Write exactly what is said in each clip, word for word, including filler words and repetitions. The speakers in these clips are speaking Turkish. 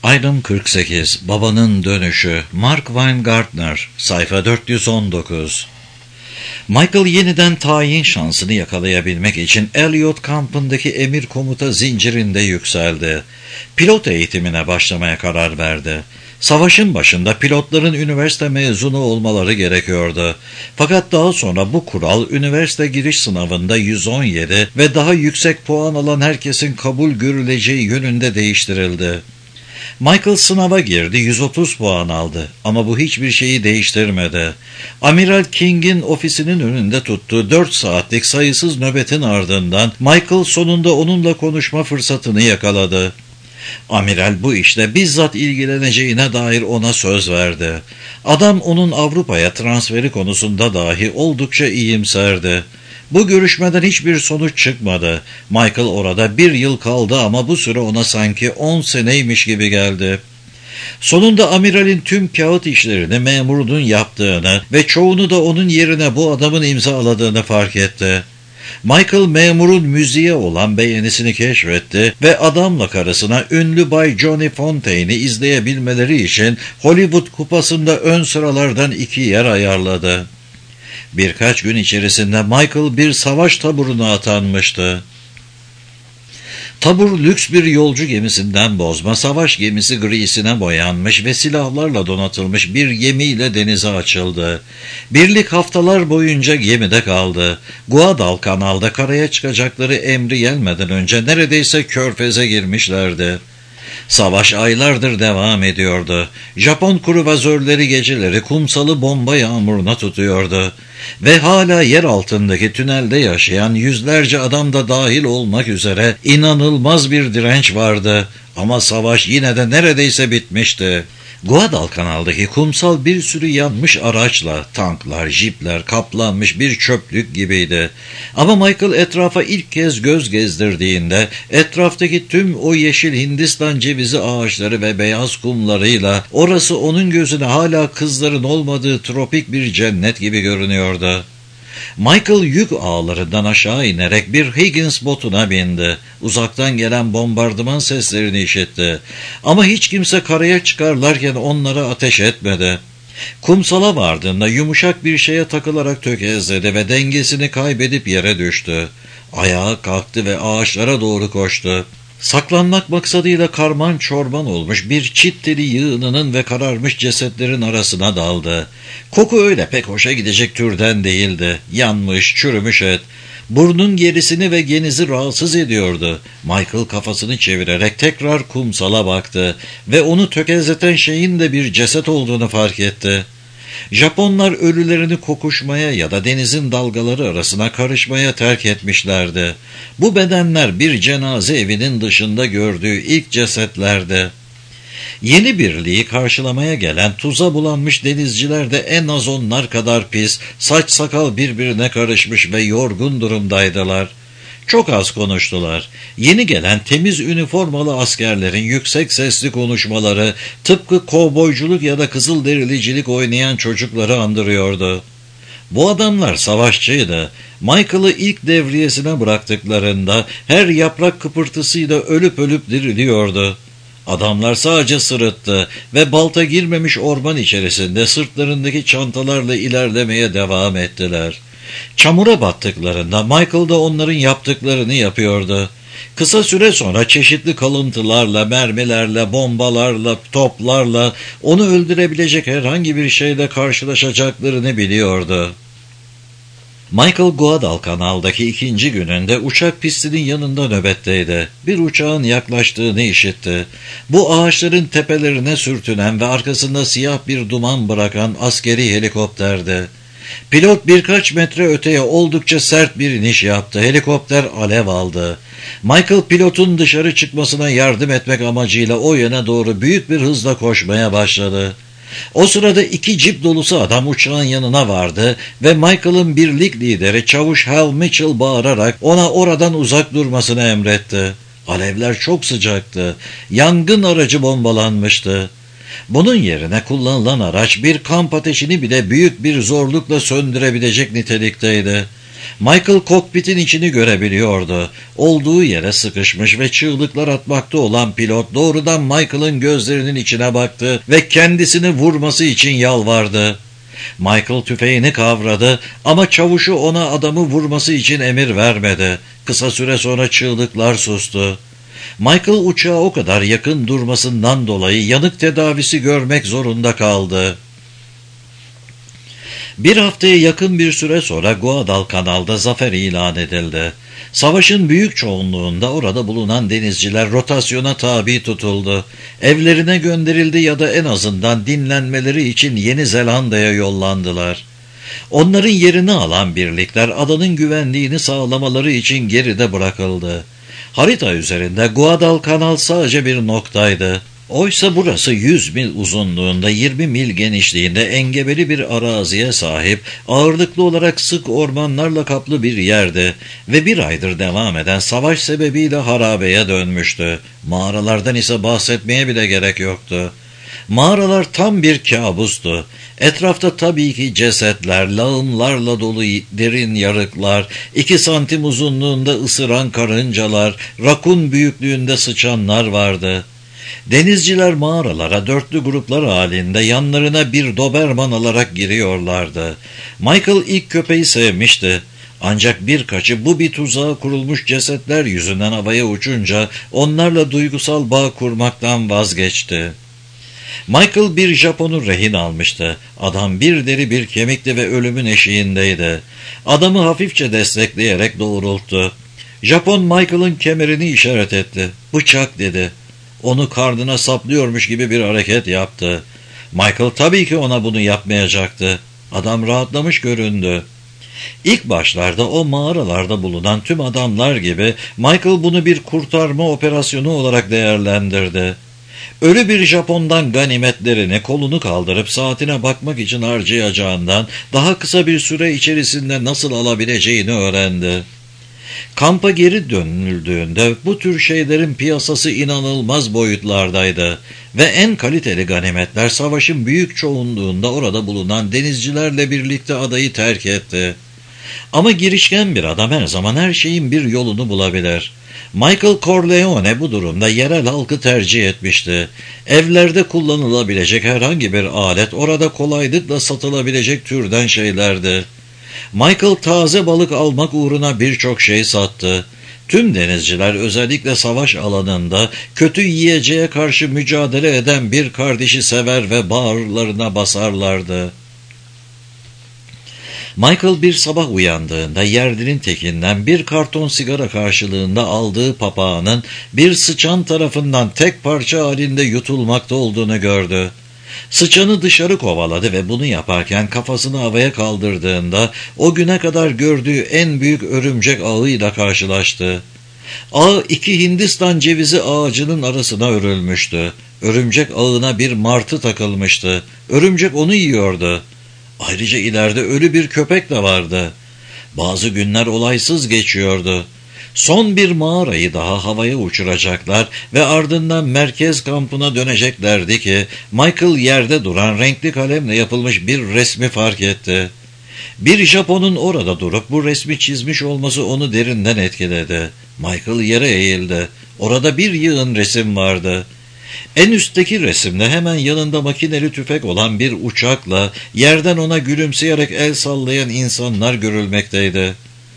Item kırk sekiz. Babanın Dönüşü. Mark Weingartner. Sayfa dört yüz on dokuz. Michael yeniden tayin şansını yakalayabilmek için Elliot kampındaki emir komuta zincirinde yükseldi. Pilot eğitimine başlamaya karar verdi. Savaşın başında pilotların üniversite mezunu olmaları gerekiyordu. Fakat daha sonra bu kural üniversite giriş sınavında yüz on yedi ve daha yüksek puan alan herkesin kabul görüleceği yönünde değiştirildi. Michael sınava girdi, yüz otuz puan aldı ama bu hiçbir şeyi değiştirmedi. Amiral King'in ofisinin önünde tuttuğu dört saatlik sayısız nöbetin ardından Michael sonunda onunla konuşma fırsatını yakaladı. Amiral bu işle bizzat ilgileneceğine dair ona söz verdi. Adam onun Avrupa'ya transferi konusunda dahi oldukça iyimserdi. Bu görüşmeden hiçbir sonuç çıkmadı. Michael orada bir yıl kaldı ama bu süre ona sanki on seneymiş gibi geldi. Sonunda amiralin tüm kağıt işlerini memurun yaptığını ve çoğunu da onun yerine bu adamın imzaladığını fark etti. Michael memurun müziğe olan beğenisini keşfetti ve adamla karısına ünlü Bay Johnny Fontaine'i izleyebilmeleri için Hollywood kupasında ön sıralardan iki yer ayarladı. Birkaç gün içerisinde Michael bir savaş taburuna atanmıştı. Tabur lüks bir yolcu gemisinden bozma savaş gemisi grisine boyanmış ve silahlarla donatılmış bir gemiyle denize açıldı. Birlik haftalar boyunca gemide kaldı. Guadalcanal'da karaya çıkacakları emri gelmeden önce neredeyse körfeze girmişlerdi. Savaş aylardır devam ediyordu. Japon kruvazörleri geceleri kumsalı bomba yağmuruna tutuyordu. Ve hala yer altındaki tünelde yaşayan yüzlerce adam da dahil olmak üzere inanılmaz bir direnç vardı. Ama savaş yine de neredeyse bitmişti. Guadalcanal'daki kumsal bir sürü yanmış araçla, tanklar, jipler kaplanmış bir çöplük gibiydi. Ama Michael etrafa ilk kez göz gezdirdiğinde etraftaki tüm o yeşil Hindistan cevizi ağaçları ve beyaz kumlarıyla orası onun gözüne hala kızların olmadığı tropik bir cennet gibi görünüyordu. Michael yük ağlarından aşağı inerek bir Higgins botuna bindi. Uzaktan gelen bombardıman seslerini işitti. Ama hiç kimse karaya çıkarlarken onlara ateş etmedi. Kumsala vardığında yumuşak bir şeye takılarak tökezledi ve dengesini kaybedip yere düştü. Ayağa kalktı ve ağaçlara doğru koştu. Saklanmak maksadıyla karman çorman olmuş bir çit teli yığınının ve kararmış cesetlerin arasına daldı. Koku öyle pek hoşa gidecek türden değildi. Yanmış, çürümüş et. Burnun gerisini ve genizi rahatsız ediyordu. Michael kafasını çevirerek tekrar kumsala baktı ve onu tökezleten şeyin de bir ceset olduğunu fark etti. Japonlar ölülerini kokuşmaya ya da denizin dalgaları arasına karışmaya terk etmişlerdi. Bu bedenler bir cenaze evinin dışında gördüğü ilk cesetlerdi. Yeni birliği karşılamaya gelen tuza bulanmış denizciler de en az onlar kadar pis, saç sakal birbirine karışmış ve yorgun durumdaydılar. Çok az konuştular. Yeni gelen temiz üniformalı askerlerin yüksek sesli konuşmaları tıpkı kovboyculuk ya da kızılderilicilik oynayan çocukları andırıyordu. Bu adamlar savaşçıydı. Michael'ı ilk devriyesine bıraktıklarında her yaprak kıpırtısıyla ölüp ölüp diriliyordu. Adamlar sadece sırıttı ve balta girmemiş orman içerisinde sırtlarındaki çantalarla ilerlemeye devam ettiler. Çamura battıklarında Michael da onların yaptıklarını yapıyordu. Kısa süre sonra çeşitli kalıntılarla, mermilerle, bombalarla, toplarla onu öldürebilecek herhangi bir şeyle karşılaşacaklarını biliyordu. Michael Guadalcanal'daki ikinci gününde uçak pistinin yanında nöbetteydi. Bir uçağın yaklaştığını işitti. Bu ağaçların tepelerine sürtünen ve arkasında siyah bir duman bırakan askeri helikopterdi. Pilot birkaç metre öteye oldukça sert bir iniş yaptı. Helikopter alev aldı. Michael pilotun dışarı çıkmasına yardım etmek amacıyla o yöne doğru büyük bir hızla koşmaya başladı. O sırada iki cip dolusu adam uçağın yanına vardı ve Michael'ın birlik lideri Çavuş Hal Mitchell bağırarak ona oradan uzak durmasını emretti. Alevler çok sıcaktı. Yangın aracı bombalanmıştı. Bunun yerine kullanılan araç bir kamp ateşini bile büyük bir zorlukla söndürebilecek nitelikteydi. Michael kokpitin içini görebiliyordu. Olduğu yere sıkışmış ve çığlıklar atmakta olan pilot doğrudan Michael'ın gözlerinin içine baktı ve kendisini vurması için yalvardı. Michael tüfeğini kavradı ama çavuşu ona adamı vurması için emir vermedi. Kısa süre sonra çığlıklar sustu. Michael uçağa o kadar yakın durmasından dolayı yanık tedavisi görmek zorunda kaldı. Bir haftaya yakın bir süre sonra Guadalcanal'da zafer ilan edildi. Savaşın büyük çoğunluğunda orada bulunan denizciler rotasyona tabi tutuldu. Evlerine gönderildi ya da en azından dinlenmeleri için Yeni Zelanda'ya yollandılar. Onların yerini alan birlikler adanın güvenliğini sağlamaları için geride bırakıldı. Harita üzerinde Guadalcanal sadece bir noktaydı. Oysa burası yüz mil uzunluğunda, yirmi mil genişliğinde engebeli bir araziye sahip, ağırlıklı olarak sık ormanlarla kaplı bir yerdi ve bir aydır devam eden savaş sebebiyle harabeye dönmüştü. Mağaralardan ise bahsetmeye bile gerek yoktu. Mağaralar tam bir kabustu. Etrafta tabii ki cesetler, lağımlarla dolu derin yarıklar, iki santim uzunluğunda ısıran karıncalar, rakun büyüklüğünde sıçanlar vardı. Denizciler mağaralara dörtlü gruplar halinde yanlarına bir doberman alarak giriyorlardı. Michael ilk köpeği sevmişti. Ancak birkaçı bu bir tuzağa kurulmuş cesetler yüzünden havaya uçunca onlarla duygusal bağ kurmaktan vazgeçti. Michael bir Japon'u rehin almıştı. Adam bir deri bir kemikti ve ölümün eşiğindeydi. Adamı hafifçe destekleyerek doğrulttu. Japon Michael'ın kemerini işaret etti. "Bıçak," dedi. Onu karnına saplıyormuş gibi bir hareket yaptı. Michael tabii ki ona bunu yapmayacaktı. Adam rahatlamış göründü. İlk başlarda o mağaralarda bulunan tüm adamlar gibi Michael bunu bir kurtarma operasyonu olarak değerlendirdi. Ölü bir Japon'dan ganimetlerini kolunu kaldırıp saatine bakmak için harcayacağından daha kısa bir süre içerisinde nasıl alabileceğini öğrendi. Kampa geri dönüldüğünde bu tür şeylerin piyasası inanılmaz boyutlardaydı ve en kaliteli ganimetler savaşın büyük çoğunluğunda orada bulunan denizcilerle birlikte adayı terk etti. Ama girişken bir adam her zaman her şeyin bir yolunu bulabilir. Michael Corleone bu durumda yerel halkı tercih etmişti. Evlerde kullanılabilecek herhangi bir alet orada kolaylıkla satılabilecek türden şeylerdi. Michael taze balık almak uğruna birçok şey sattı. Tüm denizciler özellikle savaş alanında kötü yiyeceğe karşı mücadele eden bir kardeşi sever ve bağırlarına basarlardı. Michael bir sabah uyandığında yerlinin tekinden bir karton sigara karşılığında aldığı papağanın bir sıçan tarafından tek parça halinde yutulmakta olduğunu gördü. Sıçanı dışarı kovaladı ve bunu yaparken kafasını havaya kaldırdığında o güne kadar gördüğü en büyük örümcek ağıyla karşılaştı. Ağ iki Hindistan cevizi ağacının arasına örülmüştü. Örümcek ağına bir martı takılmıştı. Örümcek onu yiyordu. Ayrıca ileride ölü bir köpek de vardı. Bazı günler olaysız geçiyordu. Son bir mağarayı daha havaya uçuracaklar ve ardından merkez kampına döneceklerdi ki Michael yerde duran renkli kalemle yapılmış bir resmi fark etti. Bir Japon'un orada durup bu resmi çizmiş olması onu derinden etkiledi. Michael yere eğildi. Orada bir yığın resim vardı. En üstteki resimde hemen yanında makineli tüfek olan bir uçakla yerden ona gülümseyerek el sallayan insanlar görülmekteydi.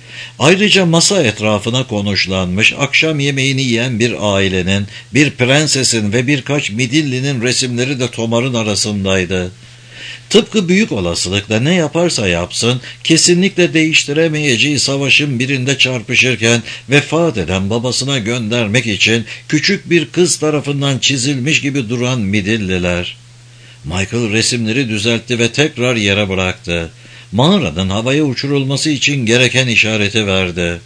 Ayrıca masa etrafına konuşlanmış, akşam yemeğini yiyen bir ailenin, bir prensesin ve birkaç midillinin resimleri de tomarın arasındaydı. Tıpkı büyük olasılıkla ne yaparsa yapsın, kesinlikle değiştiremeyeceği savaşın birinde çarpışırken vefat eden babasına göndermek için küçük bir kız tarafından çizilmiş gibi duran midilliler. Michael resimleri düzeltti ve tekrar yere bıraktı. Mağaranın havaya uçurulması için gereken işareti verdi.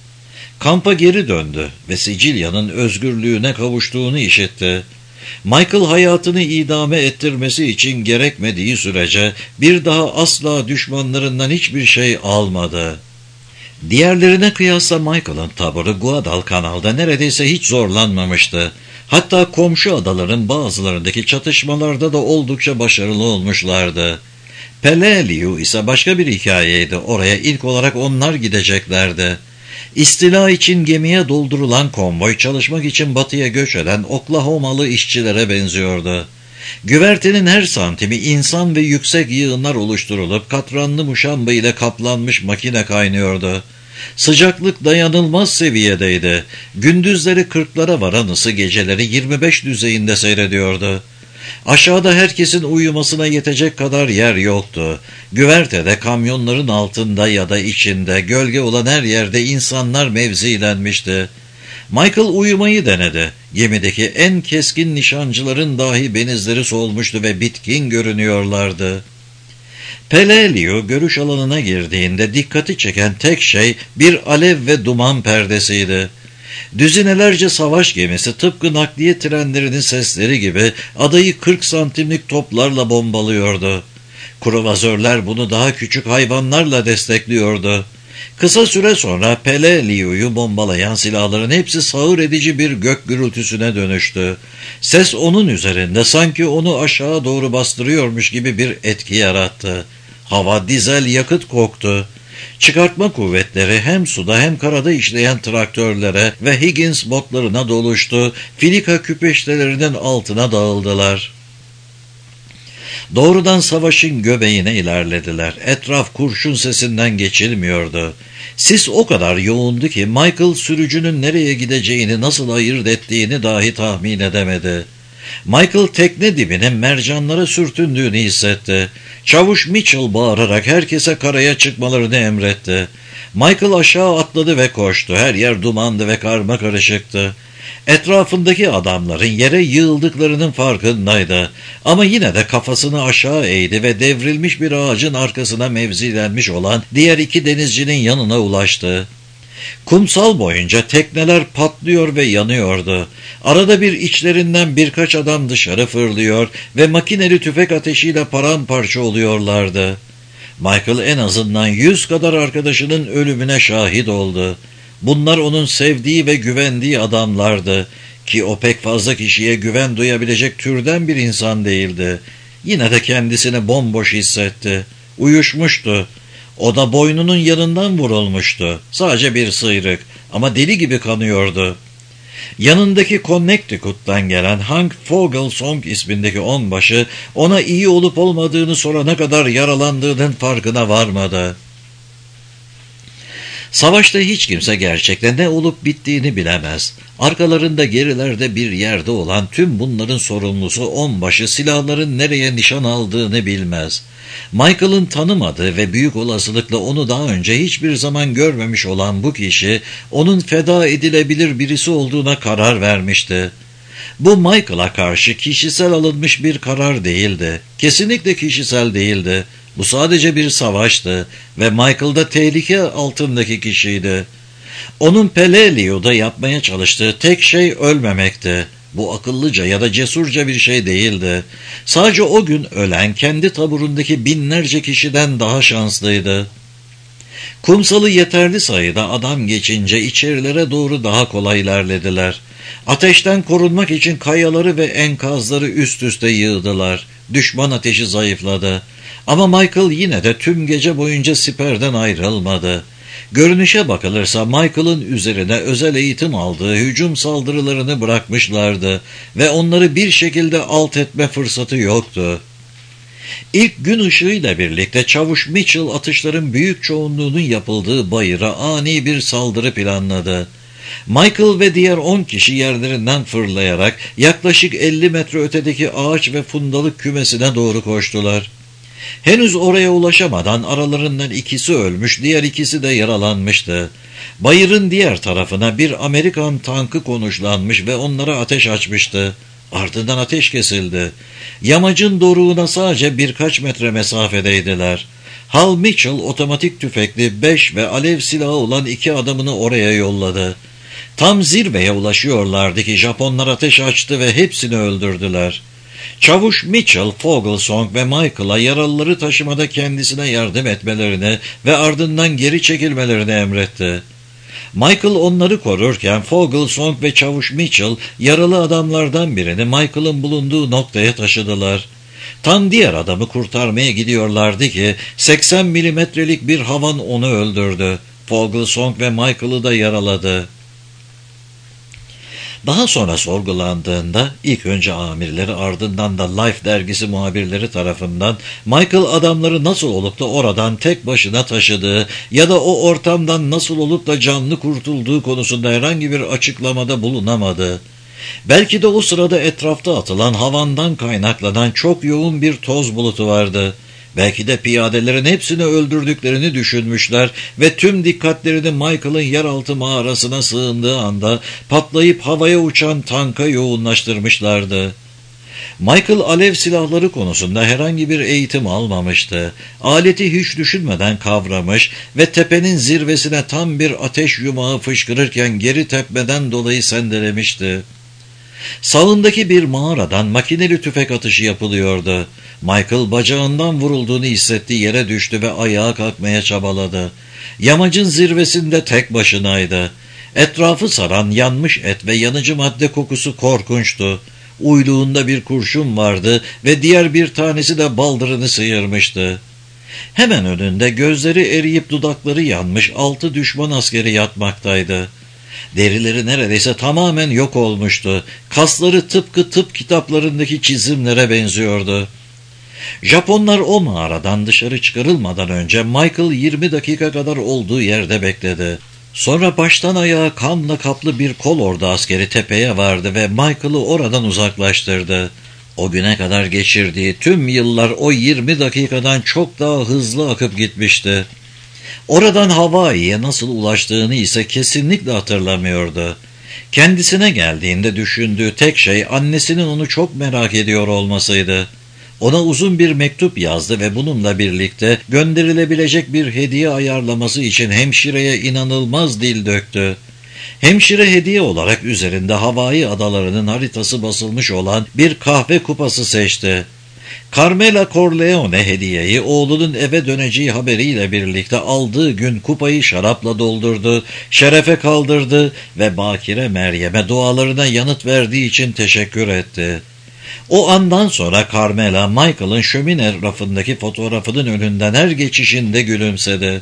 Kampa geri döndü ve Sicilya'nın özgürlüğüne kavuştuğunu işitti. Michael hayatını idame ettirmesi için gerekmediği sürece bir daha asla düşmanlarından hiçbir şey almadı. Diğerlerine kıyasla Michael'ın taburı Guadalcanal'da neredeyse hiç zorlanmamıştı. Hatta komşu adaların bazılarındaki çatışmalarda da oldukça başarılı olmuşlardı. Pele Liu ise başka bir hikayeydi. Oraya ilk olarak onlar gideceklerdi. İstila için gemiye doldurulan konvoy çalışmak için batıya göç eden Oklahomalı işçilere benziyordu. Güvertenin her santimi insan ve yüksek yığınlar oluşturulup katranlı muşamba ile kaplanmış makine kaynıyordu. Sıcaklık dayanılmaz seviyedeydi. Gündüzleri kırklara varan ısı geceleri yirmi beş düzeyinde seyrediyordu. Aşağıda herkesin uyumasına yetecek kadar yer yoktu. Güvertede, kamyonların altında ya da içinde, gölge olan her yerde insanlar mevzilenmişti. Michael uyumayı denedi. Gemideki en keskin nişancıların dahi benizleri solmuştu ve bitkin görünüyorlardı. Pele Liu görüş alanına girdiğinde dikkati çeken tek şey bir alev ve duman perdesiydi. Düzinelerce savaş gemisi tıpkı nakliye trenlerinin sesleri gibi adayı kırk santimlik toplarla bombalıyordu. Kruvazörler bunu daha küçük hayvanlarla destekliyordu. Kısa süre sonra Pele Liu'yu bombalayan silahların hepsi sağır edici bir gök gürültüsüne dönüştü. Ses onun üzerinde sanki onu aşağı doğru bastırıyormuş gibi bir etki yarattı. Hava dizel yakıt koktu. Çıkartma kuvvetleri hem suda hem karada işleyen traktörlere ve Higgins botlarına doluştu. Filika küpeştelerinin altına dağıldılar. Doğrudan savaşın göbeğine ilerlediler. Etraf kurşun sesinden geçilmiyordu. Sis o kadar yoğundu ki Michael sürücünün nereye gideceğini, nasıl ayırt ettiğini dahi tahmin edemedi. Michael tekne dibinin mercanlara sürtündüğünü hissetti. Çavuş Mitchell bağırarak herkese karaya çıkmalarını emretti. Michael aşağı atladı ve koştu. Her yer dumandı ve karmakarışıktı. Etrafındaki adamların yere yığıldıklarının farkındaydı. Ama yine de kafasını aşağı eğdi ve devrilmiş bir ağacın arkasına mevzilenmiş olan diğer iki denizcinin yanına ulaştı. Kumsal boyunca tekneler patlıyor ve yanıyordu. Arada bir içlerinden birkaç adam dışarı fırlıyor ve makineli tüfek ateşiyle paramparça oluyorlardı. Michael en azından yüz kadar arkadaşının ölümüne şahit oldu. Bunlar onun sevdiği ve güvendiği adamlardı ki o pek fazla kişiye güven duyabilecek türden bir insan değildi. Yine de kendisini bomboş hissetti. Uyuşmuştu. O da boynunun yanından vurulmuştu. Sadece bir sıyrık ama deli gibi kanıyordu. Yanındaki Connecticut'tan gelen Hank Fogelsong ismindeki onbaşı ona iyi olup olmadığını sorana kadar yaralandığının farkına varmadı. Savaşta hiç kimse gerçekten ne olup bittiğini bilemez. Arkalarında gerilerde bir yerde olan tüm bunların sorumlusu onbaşı silahların nereye nişan aldığını bilmez. Michael'ın tanımadığı ve büyük olasılıkla onu daha önce hiçbir zaman görmemiş olan bu kişi onun feda edilebilir birisi olduğuna karar vermişti. Bu Michael'a karşı kişisel alınmış bir karar değildi. Kesinlikle kişisel değildi. Bu sadece bir savaştı ve Michael da tehlike altındaki kişiydi. Onun Pele Liu'da yapmaya çalıştığı tek şey ölmemekti. Bu akıllıca ya da cesurca bir şey değildi. Sadece o gün ölen kendi taburundaki binlerce kişiden daha şanslıydı. Kumsalı yeterli sayıda adam geçince içerilere doğru daha kolay ilerlediler. Ateşten korunmak için kayaları ve enkazları üst üste yığdılar. Düşman ateşi zayıfladı. Ama Michael yine de tüm gece boyunca siperden ayrılmadı. Görünüşe bakılırsa Michael'ın üzerine özel eğitim aldığı hücum saldırılarını bırakmışlardı ve onları bir şekilde alt etme fırsatı yoktu. İlk gün ışığıyla birlikte Çavuş Mitchell atışların büyük çoğunluğunun yapıldığı bayıra ani bir saldırı planladı. Michael ve diğer on kişi yerlerinden fırlayarak yaklaşık elli metre ötedeki ağaç ve fundalık kümesine doğru koştular. Henüz oraya ulaşamadan aralarından ikisi ölmüş, diğer ikisi de yaralanmıştı. Bayırın diğer tarafına bir Amerikan tankı konuşlanmış ve onlara ateş açmıştı. Ardından ateş kesildi. Yamacın doruğuna sadece birkaç metre mesafedeydiler. Hal Mitchell otomatik tüfekli beş ve alev silahı olan iki adamını oraya yolladı. Tam zirveye ulaşıyorlardı ki Japonlar ateş açtı ve hepsini öldürdüler. Çavuş Mitchell, Fogelsong ve Michael'a yaralıları taşımada kendisine yardım etmelerini ve ardından geri çekilmelerini emretti. Michael onları korurken Fogelsong ve Çavuş Mitchell yaralı adamlardan birini Michael'ın bulunduğu noktaya taşıdılar. Tam diğer adamı kurtarmaya gidiyorlardı ki seksen milimetrelik bir havan onu öldürdü. Vogelsong ve Michael'ı da yaraladı. Daha sonra sorgulandığında ilk önce amirleri ardından da Life dergisi muhabirleri tarafından Michael adamları nasıl olup da oradan tek başına taşıdığı ya da o ortamdan nasıl olup da canlı kurtulduğu konusunda herhangi bir açıklamada bulunamadı. Belki de o sırada etrafta atılan havandan kaynaklanan çok yoğun bir toz bulutu vardı. Belki de piyadelerin hepsini öldürdüklerini düşünmüşler ve tüm dikkatlerini Michael'ın yeraltı mağarasına sığındığı anda patlayıp havaya uçan tanka yoğunlaştırmışlardı. Michael alev silahları konusunda herhangi bir eğitim almamıştı. Aleti hiç düşünmeden kavramış ve tepenin zirvesine tam bir ateş yumağı fışkırırken geri tepmeden dolayı sendelemişti. Sağındaki bir mağaradan makineli tüfek atışı yapılıyordu. Michael bacağından vurulduğunu hissetti, yere düştü ve ayağa kalkmaya çabaladı. Yamacın zirvesinde tek başınaydı. Etrafı saran yanmış et ve yanıcı madde kokusu korkunçtu. Uyluğunda bir kurşun vardı ve diğer bir tanesi de baldırını sıyırmıştı. Hemen önünde gözleri eriyip dudakları yanmış altı düşman askeri yatmaktaydı. Derileri neredeyse tamamen yok olmuştu. Kasları tıpkı tıp kitaplarındaki çizimlere benziyordu. Japonlar o mağaradan dışarı çıkarılmadan önce Michael yirmi dakika kadar olduğu yerde bekledi. Sonra baştan ayağa kanla kaplı bir kolordu askeri tepeye vardı ve Michael'ı oradan uzaklaştırdı. O güne kadar geçirdiği tüm yıllar o yirmi dakikadan çok daha hızlı akıp gitmişti. Oradan Hawaii'ye nasıl ulaştığını ise kesinlikle hatırlamıyordu. Kendisine geldiğinde düşündüğü tek şey annesinin onu çok merak ediyor olmasıydı. Ona uzun bir mektup yazdı ve bununla birlikte gönderilebilecek bir hediye ayarlaması için hemşireye inanılmaz dil döktü. Hemşire hediye olarak üzerinde Hawaii adalarının haritası basılmış olan bir kahve kupası seçti. Carmela Corleone hediyeyi oğlunun eve döneceği haberiyle birlikte aldığı gün kupayı şarapla doldurdu, şerefe kaldırdı ve Bakire Meryem'e dualarına yanıt verdiği için teşekkür etti. O andan sonra Carmela, Michael'ın şömine rafındaki fotoğrafının önünden her geçişinde gülümsedi.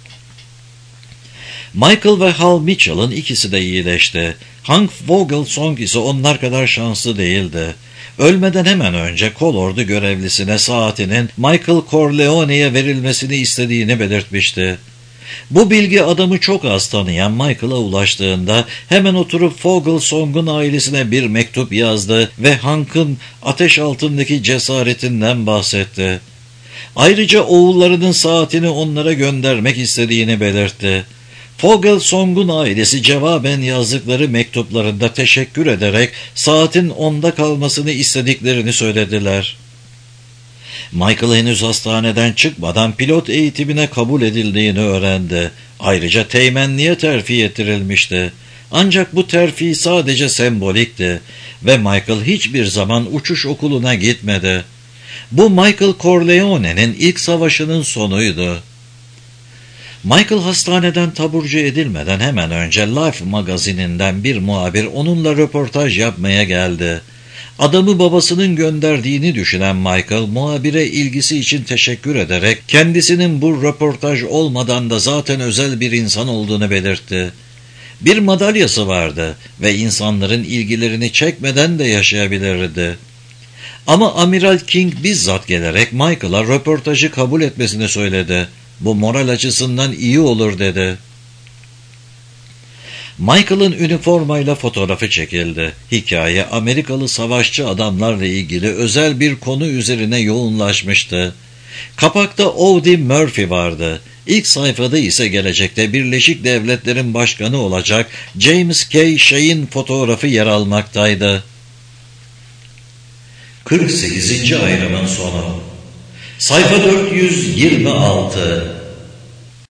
Michael ve Hal Mitchell'ın ikisi de iyileşti. Hank Vogelsong ise onlar kadar şanslı değildi. Ölmeden hemen önce kolordu görevlisine saatinin Michael Corleone'ye verilmesini istediğini belirtmişti. Bu bilgi adamı çok az tanıyan Michael'a ulaştığında hemen oturup Vogelsong'un ailesine bir mektup yazdı ve Hank'ın ateş altındaki cesaretinden bahsetti. Ayrıca oğullarının saatini onlara göndermek istediğini belirtti. Vogelsong'un ailesi cevaben yazdıkları mektuplarında teşekkür ederek saatin onda kalmasını istediklerini söylediler. Michael henüz hastaneden çıkmadan pilot eğitimine kabul edildiğini öğrendi. Ayrıca teğmenliğe terfi ettirilmişti. Ancak bu terfi sadece sembolikti ve Michael hiçbir zaman uçuş okuluna gitmedi. Bu Michael Corleone'nin ilk savaşının sonuydu. Michael hastaneden taburcu edilmeden hemen önce Life magazininden bir muhabir onunla röportaj yapmaya geldi. Adamı babasının gönderdiğini düşünen Michael, muhabire ilgisi için teşekkür ederek kendisinin bu röportaj olmadan da zaten özel bir insan olduğunu belirtti. Bir madalyası vardı ve insanların ilgilerini çekmeden de yaşayabilirdi. Ama Amiral King bizzat gelerek Michael'a röportajı kabul etmesini söyledi. Bu moral açısından iyi olur dedi. Michael'ın üniformayla fotoğrafı çekildi. Hikaye Amerikalı savaşçı adamlarla ilgili özel bir konu üzerine yoğunlaşmıştı. Kapakta Audie Murphy vardı. İlk sayfada ise gelecekte Birleşik Devletler'in başkanı olacak James K. Shay'in fotoğrafı yer almaktaydı. kırk sekizinci ayrımın sonu. Sayfa dört yüz yirmi altı.